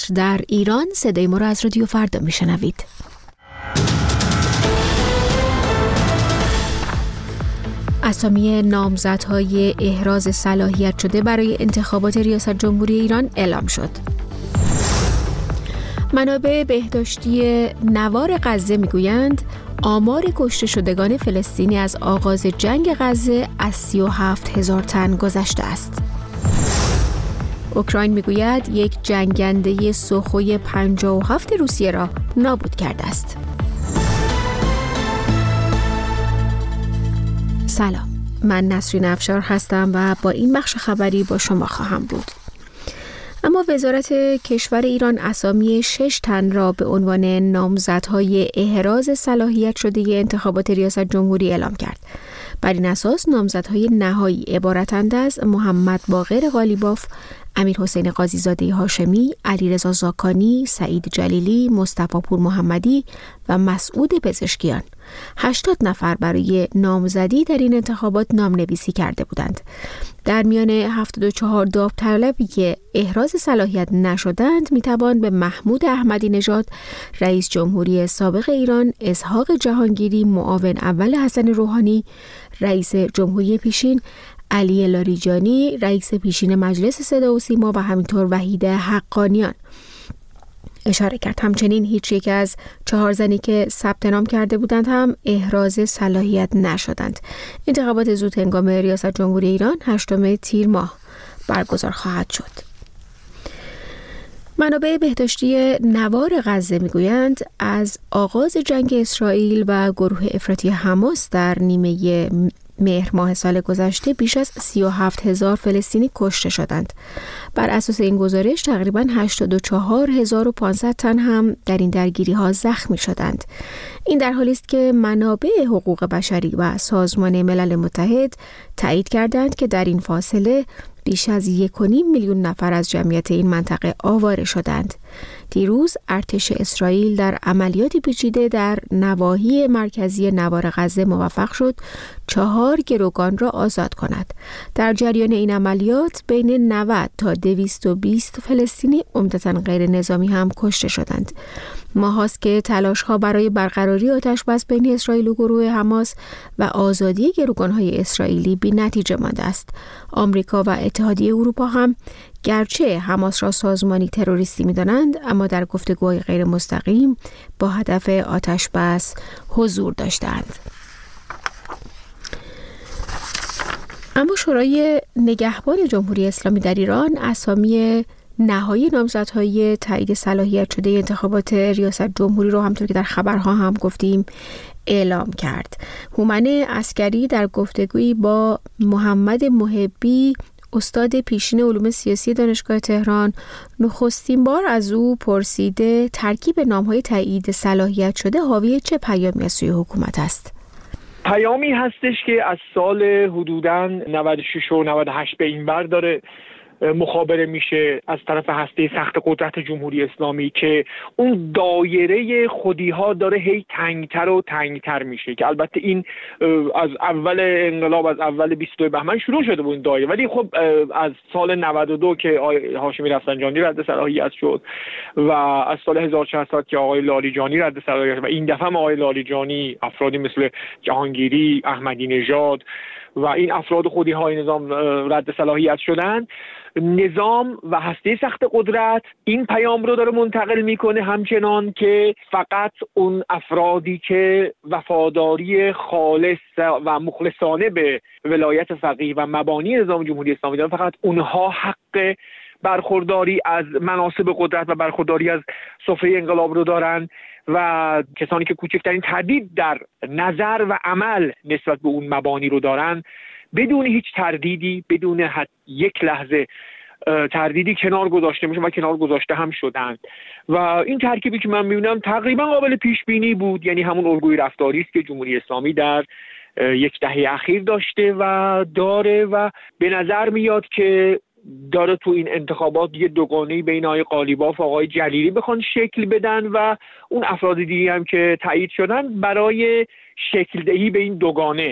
در ایران صدای ما را از رادیو فردا میشنوید. اسامی نامزدهای احراز صلاحیت شده برای انتخابات ریاست جمهوری ایران اعلام شد. منابع بهداشتی نوار غزه میگویند آمار کشته شدگان فلسطینی از آغاز جنگ غزه از 37,000 تن گذشته است. اوکراین میگوید یک جنگنده سوخوی 57 روسیه را نابود کرده است. سلام، من نسرین افشار هستم و با این بخش خبری با شما خواهم بود. اما وزارت کشور ایران اسامی 6 تن را به عنوان نامزدهای احراز صلاحیت شده انتخابات ریاست جمهوری اعلام کرد. بر این اساس نامزدهای نهایی عبارتند از محمد باقر قالیباف، امیرحسین قاضیزاده هاشمی، علیرضا زاکانی، سعید جلیلی، مصطفی پور محمدی و مسعود پزشکیان. 80 نفر برای نامزدی در این انتخابات نامنویسی کرده بودند. در میان 74 داوطلبی که احراز صلاحیت نشدند میتوان به محمود احمدی نژاد رئیس جمهوری سابق ایران، اسحاق جهانگیری معاون اول حسن روحانی رئیس جمهوری پیشین، علی لاریجانی رئیس پیشین مجلس صدا و سیما و همینطور وحید حقانیان اشاره کرد. همچنین هیچ یک از 4 زنی که ثبت نام کرده بودند هم احراز صلاحیت نشدند. انتخابات زود هنگام ریاست جمهوری ایران 8 تیر ماه برگزار خواهد شد. منابع بهداشتی نوار غزه میگویند از آغاز جنگ اسرائیل و گروه افراطی حماس در نیمه مهر ماه سال گذشته بیش از 37,000 فلسطینی کشته شدند. بر اساس این گزارش تقریباً 84,500 تن هم در این درگیری ها زخمی شدند. این در حالی است که منابع حقوق بشری و سازمان ملل متحد تایید کردند که در این فاصله بیش از 1.5 میلیون نفر از جمعیت این منطقه آواره شدند. دیروز ارتش اسرائیل در عملیاتی پیچیده در نواحی مرکزی نوار غزه موفق شد 4 گروگان را آزاد کند. در جریان این عملیات بین 90 تا 220 فلسطینی عمدتاً غیر نظامی هم کشته شدند. ماهاست که تلاش‌ها برای برقراری آتش‌بس بین اسرائیل و گروه حماس و آزادی گروگان‌های اسرائیلی بی‌نتیجه مانده است. آمریکا و اتحادیه اروپا هم گرچه حماس را سازمانی تروریستی می‌دانند، اما در گفتگوهای غیر مستقیم با هدف آتش‌بس حضور داشتند. اما شورای نگهبان جمهوری اسلامی در ایران اسامی نهایی نامزدهای تایید صلاحیت شده انتخابات ریاست جمهوری رو همونطور که در خبرها هم گفتیم اعلام کرد. هومن عسکری در گفتگویی با محمد محبی استاد پیشین علوم سیاسی دانشگاه تهران نخستین بار از او پرسیده ترکیب نام‌های تایید صلاحیت شده حاوی چه پیامی از سوی حکومت است؟ پیامی هستش که از سال حدوداً 96 و 98 به این ور داره مخابره میشه از طرف هسته سخت قدرت جمهوری اسلامی که اون دایره خودی‌ها داره هی تنگتر و تنگتر میشه، که البته این از اول انقلاب، از اول 22 بهمن شروع شده بود این دایره، ولی خب از سال 92 که آقای هاشمی رفسنجانی رد صلاحیت شد و از سال 1400 که آقای لاریجانی رد صلاحیت شد و این دفعه آقای لاریجانی افرادی مثل جهانگیری، احمدی نژاد و این افراد خودی‌های نظام رد صلاحیت شدن، نظام و هسته سخت قدرت این پیام رو داره منتقل میکنه، همچنان که فقط اون افرادی که وفاداری خالص و مخلصانه به ولایت فقیه و مبانی نظام جمهوری اسلامی دارن، فقط اونها حق برخورداری از مناصب قدرت و برخورداری از سفره انقلاب رو دارن و کسانی که کوچکترین تردید در نظر و عمل نسبت به اون مبانی رو دارن بدون هیچ تردیدی، بدون یک لحظه تردیدی کنار گذاشته میشه و کنار گذاشته هم شدن. و این ترکیبی که من میبینم تقریبا قابل پیش بینی بود، یعنی همون الگوی رفتاری است که جمهوری اسلامی در یک دهه اخیر داشته و داره و به نظر میاد که داره تو این انتخابات یه دوگانه‌ای بین آقای قالیباف و آقای جلیلی بخوان شکل بدن و اون افراد دیگه هم که تایید شدن برای شکل دهی به این دوگانه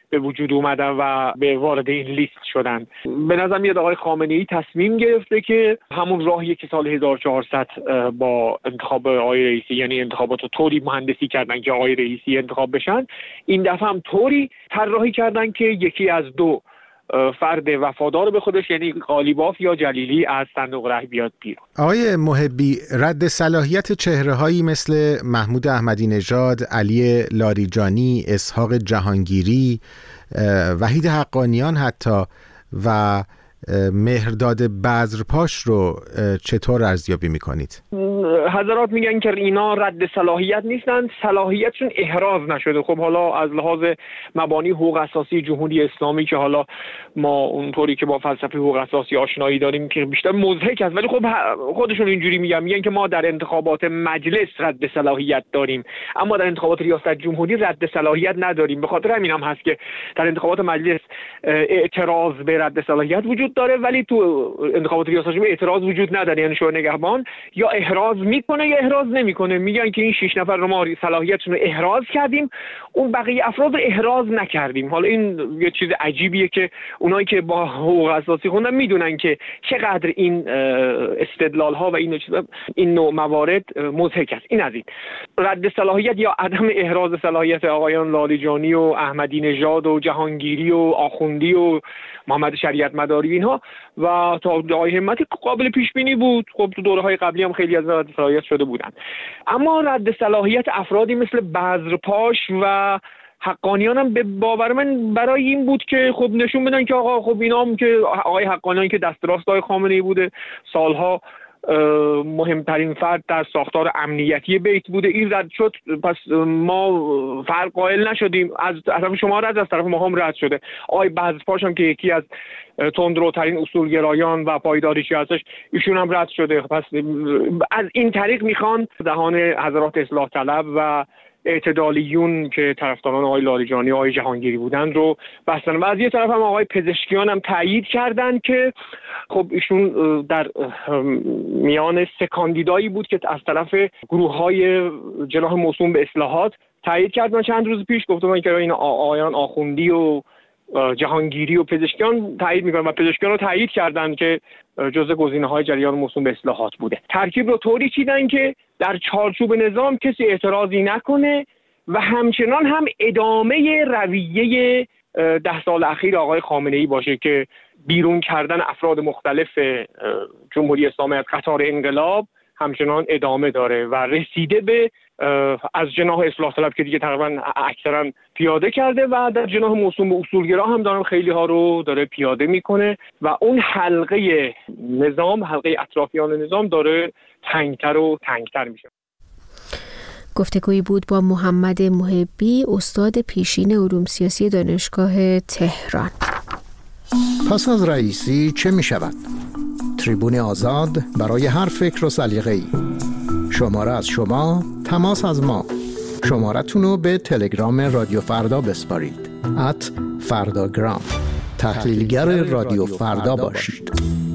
به وجود اومدن و به وارد این لیست شدن. به نظر میاد آقای خامنه‌ای تصمیم گرفته که همون راهی که سال 1400 با انتخاب آقای رئیسی، یعنی انتخابات طوری مهندسی کردن که آقای رئیسی انتخاب بشن، این دفعه هم طوری طراحی کردن که یکی از دو فرد وفادار به خودش، یعنی قالیباف یا جلیلی، از صندوق رای بیاد بیرون. آقای محبی، رد صلاحیت چهره‌هایی مثل محمود احمدی نژاد، علی لاریجانی، اسحاق جهانگیری، وحید حقانیان حتی و مهرداد بذرپاش رو چطور ارزیابی میکنید؟ حضرات میگن که اینا رد صلاحیت نیستن، صلاحیتشون احراز نشده. خب حالا از لحاظ مبانی حقوق اساسی جمهوری اسلامی که حالا ما اونطوری که با فلسفه حقوق اساسی آشنایی داریم که بیشتر مضحک است، ولی خب خودشون اینجوری میگن که ما در انتخابات مجلس رد صلاحیت داریم، اما در انتخابات ریاست جمهوری رد صلاحیت نداریم. به خاطر همین هم هست که در انتخابات مجلس اعتراض به رد صلاحیت وجود داره، ولی تو انتخابات ریاست جمهوری اعتراض وجود نداره. یعنی شورای نگهبان یا احراز میکنه یا احراز نمیکنه. میگن که این 6 نفر رو ما صلاحیتشون رو احراز کردیم، اون بقیه افراد رو احراز نکردیم. حالا این یه چیز عجیبیه که اونایی که با حقوق اساسی خوندن میدونن که چقدر این استدلال ها و این نوع موارد مضحک است. این از این رد صلاحیت یا عدم احراز صلاحیت آقایان لاریجانی و احمدی نژاد و جهانگیری و آخوندی و محمد شریعت مداری اینها و تا آقای همتی قابل پیش بینی بود. خب تو دوره‌های قبلی هم خیلی از رد صلاحیت شده بودن، اما رد صلاحیت افرادی مثل بذرپاش و حقانیان هم به باور من برای این بود که خب نشون بدن که آقا خب اینا هم که آقای حقانیان که دست راست آقای خامنه‌ای بوده، سالها مهمترین فرد در ساختار امنیتی بیت بوده، این رد شد، پس ما فرق قائل نشدیم. از طرف شما رد، از طرف ما هم رد شده. آقای بذرپاش هم که یکی از تندروترین اصولگرایان و پایداریچی هستش، ایشون هم رد شده. پس از این طریق میخوان دهان حضرات اصلاح طلب و اعتدالیون که طرفداران آقای لاریجانی و آقای جهانگیری بودن رو بستن. و از یه طرف هم آقای پزشکیان هم تایید کردن که خب ایشون در میان 3 کاندیدایی بود که از طرف گروه‌های جناح موسوم به اصلاحات تایید کردن. چند روز پیش گفتم که این آقایان آخوندی و جهانگیری و پزشکیان تایید میکنن و پزشکیان رو تایید کردن که جزء گزینه‌های جریان موسوم به اصلاحات بوده. ترکیب رو طوری چیدن که در چارچوب نظام کسی اعتراضی نکنه و همچنان هم ادامه رویه 10 سال اخیر آقای خامنه‌ای باشه که بیرون کردن افراد مختلف جمهوری اسلامی از قطار انقلاب همچنان ادامه داره و رسیده به از جناح اصلاح طلب که دیگه تقریبا اکثرا پیاده کرده و در جناح موسوم به اصولگرا هم دارن خیلی ها رو داره پیاده میکنه و اون حلقه نظام، حلقه اطرافیان نظام داره تنگتر و تنگتر میشه. گفتگویی بود با محمد محبی، استاد پیشین علوم سیاسی دانشگاه تهران. پس از رئیسی چه می شود؟ تریبون آزاد برای هر فکر و سلیقه‌ای. شماره از شما، تماس از ما. شمارتون رو به تلگرام رادیو فردا بسپارید. @فرداگرام. تحلیلگر رادیو فردا باشید.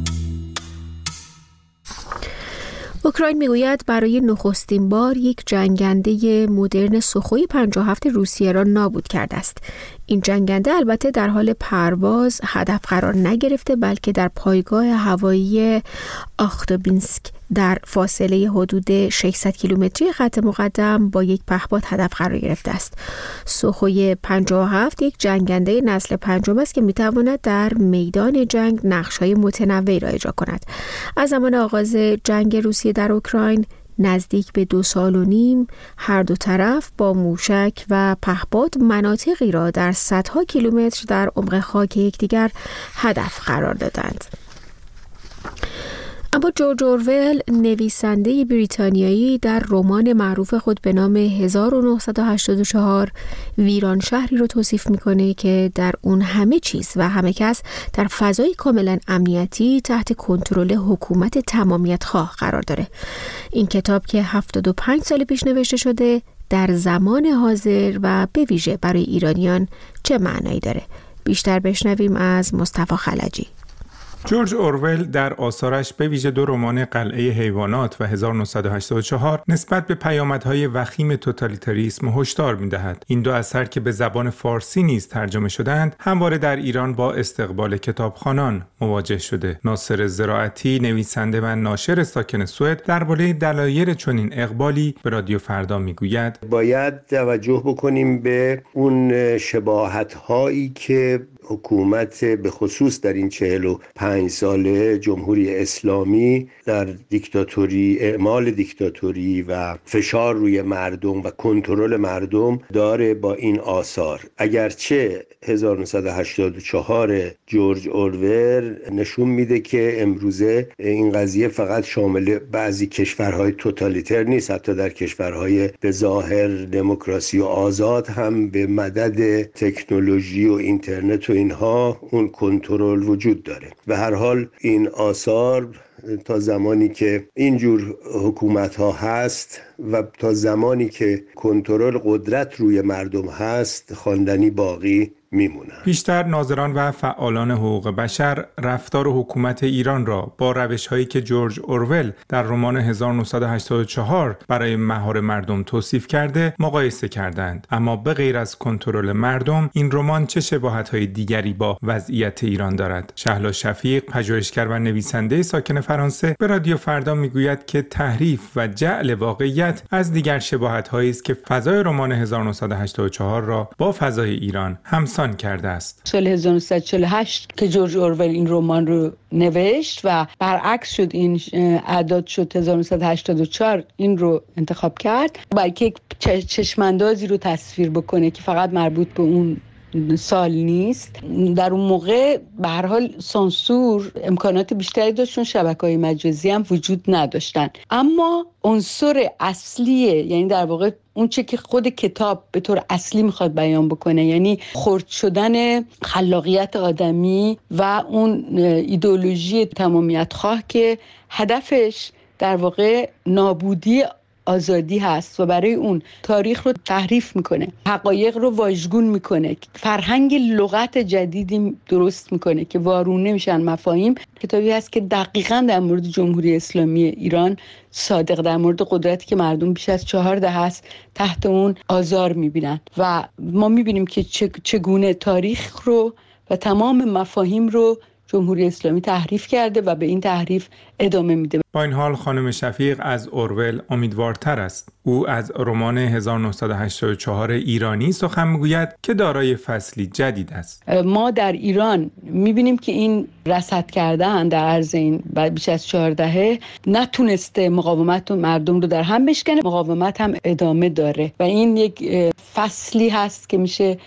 اوکراین میگوید برای نخستین بار یک جنگنده مدرن سوخوی 57 روسیه را نابود کرده است. این جنگنده البته در حال پرواز هدف قرار نگرفته، بلکه در پایگاه هوایی آختوبینسک در فاصله حدود 600 کیلومتری خط مقدم با یک پهپاد هدف قرار گرفته است. سوخوی 57 یک جنگنده نسل 5 است که میتواند در میدان جنگ نقش‌های متنوعی را اجرا کند. از زمان آغاز جنگ روسیه در اوکراین نزدیک به 2 سال و نیم هر دو طرف با موشک و پهپاد مناطقی را در صدها کیلومتر در عمق خاک یکدیگر هدف قرار دادند. اما جورج اورول، نویسنده بریتانیایی، در رمان معروف خود به نام 1984 ویران شهری رو توصیف میکنه که در اون همه چیز و همه کس در فضای کاملا امنیتی تحت کنترل حکومت تمامیت خواه قرار داره. این کتاب که 75 سال پیش نوشته شده در زمان حاضر و به ویژه برای ایرانیان چه معنایی داره؟ بیشتر بشنویم از مصطفی خلجی. جورج اورول در آثارش به ویژه 2 رمان قلعه حیوانات و 1984 نسبت به پیامدهای وخیم توتالیتاریسم هشدار می‌دهد. این 2 اثر که به زبان فارسی نیز ترجمه شدند، همواره در ایران با استقبال کتابخوانان مواجه شده. ناصر زراعتی، نویسنده و ناشر ساکن سوئد، درباره دلایل چنین اقبالی به رادیو فردا میگوید: باید توجه بکنیم به اون شباهت‌هایی که حکومت به خصوص در این 45 ساله جمهوری اسلامی در دیکتاتوری، اعمال دیکتاتوری و فشار روی مردم و کنترل مردم داره با این آثار. اگرچه 1984 جورج اورول نشون میده که امروزه این قضیه فقط شامل بعضی کشورهای توتالیتر نیست، حتی در کشورهای به ظاهر دموکراسی و آزاد هم به مدد تکنولوژی و اینترنت و اینها اون کنترل وجود داره. به هر حال این آثار تا زمانی که اینجور حکومت ها هست و تا زمانی که کنترل قدرت روی مردم هست خواندنی باقی میمونن. بیشتر ناظران و فعالان حقوق بشر رفتار حکومت ایران را با روش‌هایی که جورج اورول در رمان 1984 برای مهار مردم توصیف کرده مقایسه کردند. اما به غیر از کنترل مردم، این رمان چه شباهت‌های دیگری با وضعیت ایران دارد؟ شهلا شفیق، پژوهشگر و نویسنده ساکن فرانسه، به رادیو فردا میگوید که تحریف و جعل واقعیت از دیگر شباهت‌هایی است که فضای رمان 1984 را با فضای ایران همسان کرده است. سال 1948 که جورج اورول این رمان رو نوشت و برعکس شد، این اعداد شد 1984 این رو انتخاب کرد برای که چشماندازی رو تصویر بکنه که فقط مربوط به اون سال نیست. در اون موقع به هر حال سانسور امکانات بیشتری داشت، چون شبکه‌های مجازی هم وجود نداشتن، اما عنصر اصلیه، یعنی در واقع اون چه که خود کتاب به طور اصلی میخواد بیان بکنه، یعنی خرد شدن خلاقیت آدمی و اون ایدئولوژی تمامیت خواه که هدفش در واقع نابودی آزادی هست و برای اون تاریخ رو تحریف میکنه، حقایق رو واژگون میکنه، فرهنگ لغت جدیدی درست میکنه که وارونه میشن مفاهیم. کتابی هست که دقیقاً در مورد جمهوری اسلامی ایران صادق، در مورد قدرتی که مردم بیش از 4 دهه است تحت اون آزار میبینن و ما میبینیم که چگونه تاریخ رو و تمام مفاهیم رو جمهوری اسلامی تحریف کرده و به این تحریف ادامه میده. با این حال خانم شفیق از اورول امیدوارتر است. او از رمان 1984 ایرانی سخن میگوید که دارای فصلی جدید است. ما در ایران میبینیم که این رصد کردن در عرض این بیش از 4 دهه نتونسته مقاومت مردم رو در هم بشکنه، مقاومت هم ادامه داره و این یک فصلی هست که میشه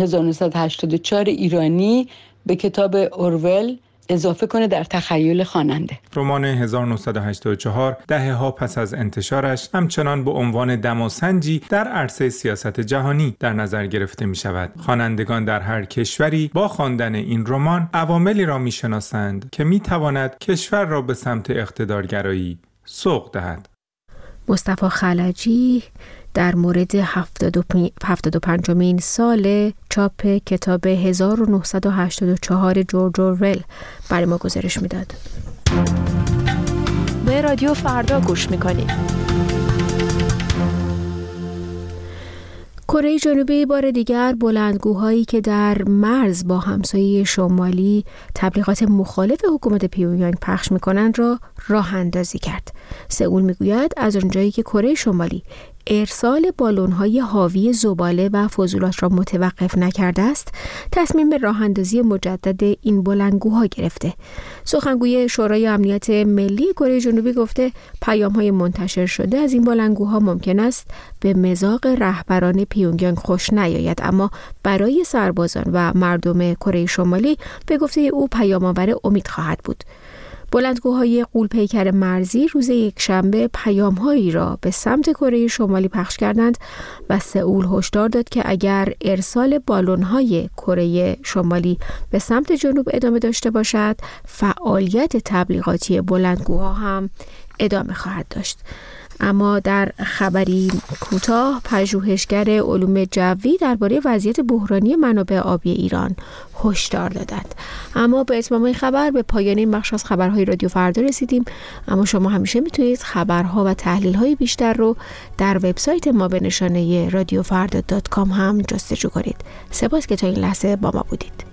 1984 ایرانی به کتاب اورول اضافه کنه در تخیل خواننده. رمان 1984 دهه‌ها پس از انتشارش همچنان به عنوان دماسنجی در عرصه سیاست جهانی در نظر گرفته می شود. خوانندگان در هر کشوری با خواندن این رمان عواملی را می شناسند که می تواند کشور را به سمت اقتدارگرایی سوق دهد. مصطفی خلجی در مورد 75مین سال چاپ کتاب 1984 جورج اورول برای ما گزارش میداد. به رادیو فردا گوش میکنید. کره جنوبی بار دیگر بلندگوهایی که در مرز با همسایه شمالی تبلیغات مخالف حکومت پیونگیانگ پخش می‌کنند را راه اندازی کرد. سئول میگوید از آنجایی که کره شمالی ارسال بالون‌های حاوی زباله و فضولات را متوقف نکرده است، تصمیم به راه اندازی مجدد این بلندگوها گرفته. سخنگوی شورای امنیت ملی کره جنوبی گفته پیام‌های منتشر شده از این بلندگوها ممکن است به مذاق رهبران پیونگیانگ خوش نیاید، اما برای سربازان و مردم کره شمالی به گفته او پیام‌آور امید خواهد بود. بلندگوهای غول‌پیکر مرزی روز یکشنبه پیام‌هایی را به سمت کره شمالی پخش کردند و سئول هشدار داد که اگر ارسال بالون‌های کره شمالی به سمت جنوب ادامه داشته باشد، فعالیت تبلیغاتی بلندگوها هم ادامه خواهد داشت. اما در خبری کوتاه، پژوهشگر علوم جوی درباره وضعیت بحرانی منابع آبی ایران هشدار دادند. اما به اتمام این خبر به پایان این بخش از خبرهای رادیو فردا رسیدیم. اما شما همیشه میتونید خبرها و تحلیل‌های بیشتر رو در وبسایت ما به نشانه radiofarda.com هم جستجو کنید. سپاس که تا این لحظه با ما بودید.